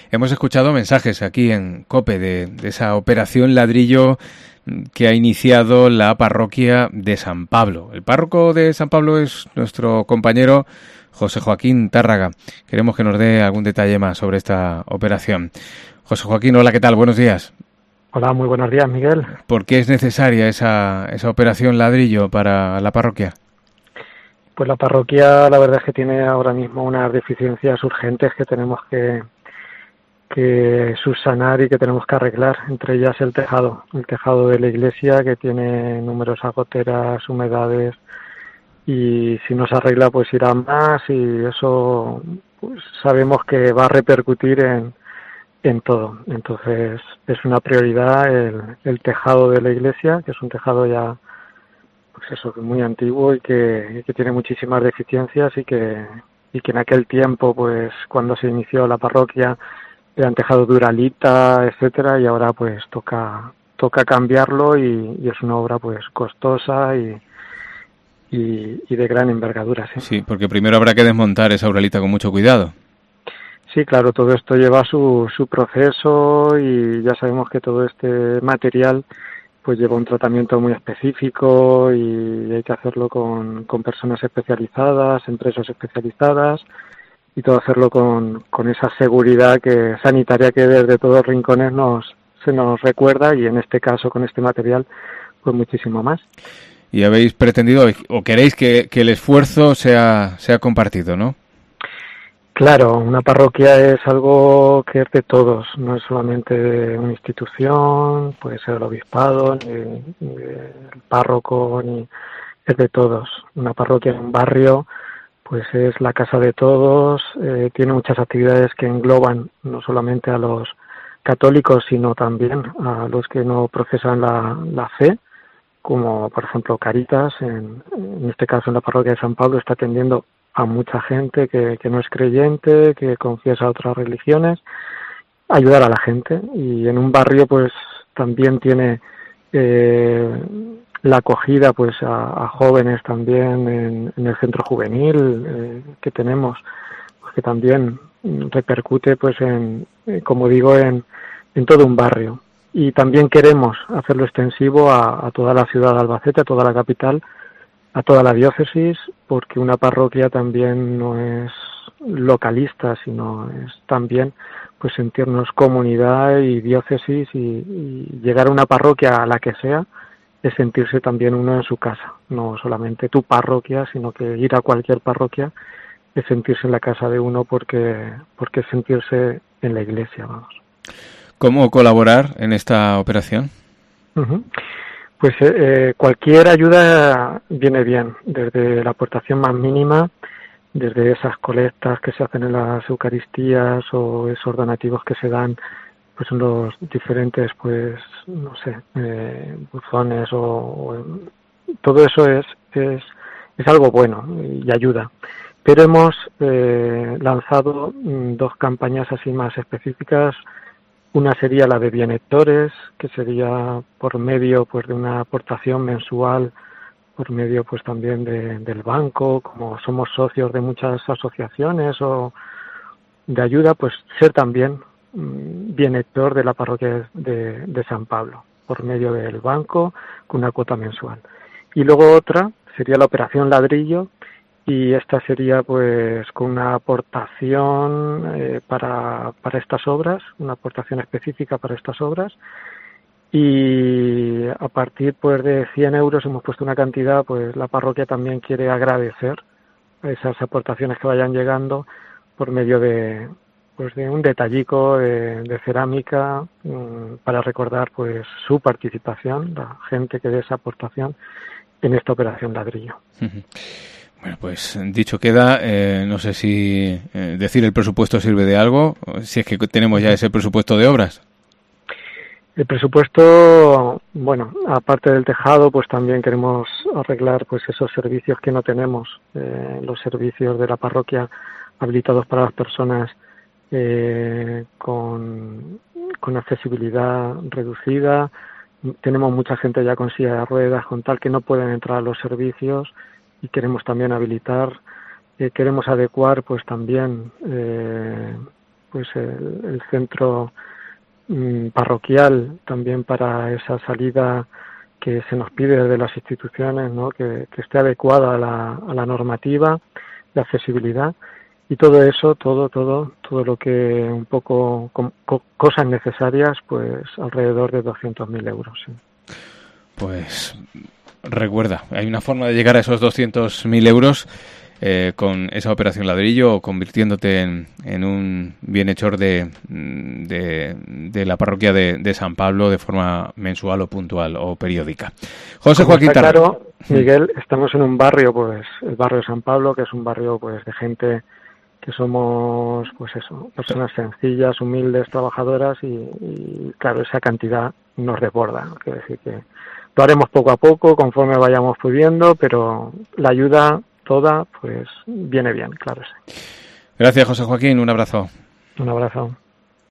Hemos escuchado mensajes aquí en COPE de esa operación ladrillo que ha iniciado la parroquia de San Pablo. El párroco de San Pablo es nuestro compañero José Joaquín Tárraga. Queremos que nos dé algún detalle más sobre esta operación. José Joaquín, hola, ¿qué tal? Buenos días. Hola, muy buenos días, Miguel. ¿Por qué es necesaria esa operación ladrillo para la parroquia? Pues la parroquia, la verdad es que tiene ahora mismo unas deficiencias urgentes que tenemos que subsanar y que tenemos que arreglar, entre ellas el tejado de la iglesia, que tiene numerosas goteras, humedades, y si no se arregla pues irá más, y eso pues sabemos que va a repercutir en todo. Entonces es una prioridad el tejado de la iglesia, que es un tejado ya pues eso, muy antiguo y que tiene muchísimas deficiencias, y que en aquel tiempo, pues cuando se inició la parroquia, eran tejado de Uralita, etcétera, y ahora pues toca cambiarlo, y es una obra pues costosa y de gran envergadura, sí. Sí, porque primero habrá que desmontar esa uralita con mucho cuidado. Sí, claro, todo esto lleva su proceso, y ya sabemos que todo este material pues lleva un tratamiento muy específico, y hay que hacerlo con personas especializadas, empresas especializadas, y todo hacerlo con esa seguridad sanitaria que desde todos los rincones se nos recuerda, y en este caso con este material pues muchísimo más. Y habéis pretendido o queréis que el esfuerzo sea compartido, ¿no? Claro, una parroquia es algo que es de todos, no es solamente de una institución, puede ser el obispado, ni el párroco, ni es de todos. Una parroquia en un barrio pues es la casa de todos, tiene muchas actividades que engloban no solamente a los católicos, sino también a los que no profesan la fe, como por ejemplo Caritas, en este caso en la parroquia de San Pablo, está atendiendo a mucha gente que no es creyente, que confiesa otras religiones, ayudar a la gente. Y en un barrio pues también tiene la acogida pues a jóvenes también en el centro juvenil que tenemos, pues que también repercute pues como digo, en todo un barrio. Y también queremos hacerlo extensivo a toda la ciudad de Albacete, a toda la capital, a toda la diócesis, porque una parroquia también no es localista, sino es también pues sentirnos comunidad y diócesis, y llegar a una parroquia, a la que sea, es sentirse también uno en su casa, no solamente tu parroquia, sino que ir a cualquier parroquia es sentirse en la casa de uno, porque es sentirse en la iglesia, vamos. ¿Cómo colaborar en esta operación? Uh-huh. Pues cualquier ayuda viene bien, desde la aportación más mínima, desde esas colectas que se hacen en las Eucaristías, o esos donativos que se dan pues en los diferentes, pues no sé, buzones, o todo eso es algo bueno y ayuda. Pero hemos lanzado dos campañas así más específicas. Una sería la de bienhectores, que sería por medio pues de una aportación mensual, por medio pues también del banco, como somos socios de muchas asociaciones o de ayuda, pues ser también bienhector de la parroquia de San Pablo, por medio del banco, con una cuota mensual. Y luego otra sería la operación ladrillo, y esta sería pues con una aportación para estas obras, una aportación específica para estas obras, y a partir pues de 100 euros hemos puesto una cantidad. Pues la parroquia también quiere agradecer esas aportaciones que vayan llegando por medio de un detallico de cerámica, para recordar pues su participación, la gente que dé esa aportación en esta operación ladrillo. Bueno, pues dicho queda, no sé si decir el presupuesto sirve de algo, si es que tenemos ya ese presupuesto de obras. El presupuesto, bueno, aparte del tejado, pues también queremos arreglar pues esos servicios que no tenemos, los servicios de la parroquia habilitados para las personas con accesibilidad reducida. Tenemos mucha gente ya con silla de ruedas, con tal, que no pueden entrar a los servicios, y queremos también habilitar, queremos adecuar pues también pues el centro parroquial también para esa salida que se nos pide de las instituciones, ¿no? Que esté adecuada a la normativa de accesibilidad, y todo eso, todo lo que un poco cosas necesarias, pues alrededor de 200.000 euros. Sí. Pues recuerda, hay una forma de llegar a esos 200.000 euros con esa operación ladrillo, o convirtiéndote en un bienhechor de la parroquia de San Pablo de forma mensual o puntual o periódica. José Como Joaquín está Tarrant. claro, Miguel, estamos en un barrio, pues el barrio de San Pablo, que es un barrio pues de gente que somos, pues eso, personas sencillas, humildes, trabajadoras, y claro, esa cantidad nos desborda. Quiere decir que lo haremos poco a poco, conforme vayamos pudiendo, pero la ayuda toda, pues viene bien, claro. Sí. Gracias, José Joaquín. Un abrazo. Un abrazo.